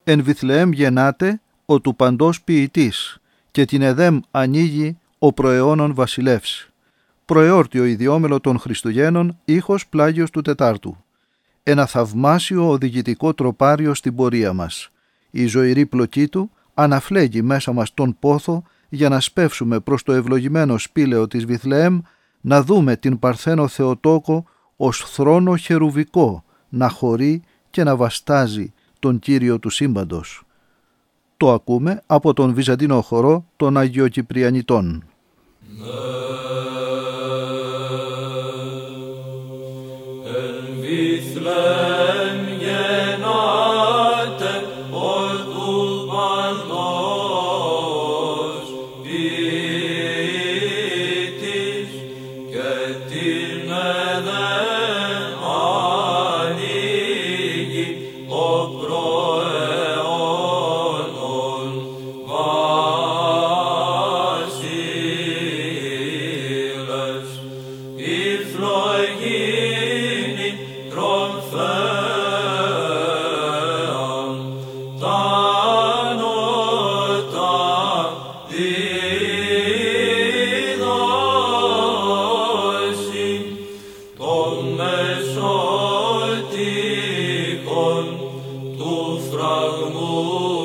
Εν Βιθλεέμ γεννάται ο του παντός ποιητής και την Εδέμ ανοίγει ο προαιώνων βασιλεύς. Προεόρτιο ιδιόμελο των Χριστουγέννων, ήχος πλάγιος του Τετάρτου. Ένα θαυμάσιο οδηγητικό τροπάριο στην πορεία μας. Η ζωηρή πλοκή του αναφλέγει μέσα μας τον πόθο για να σπεύσουμε προς το ευλογημένο σπήλαιο της Βιθλεέμ, να δούμε την Παρθένο Θεοτόκο ως θρόνο χερουβικό να χωρεί και να βαστάζει τον Κύριο του σύμπαντος. Το ακούμε από τον Βυζαντινό χορό των Αγιοκυπριανιτών. Του φραγμού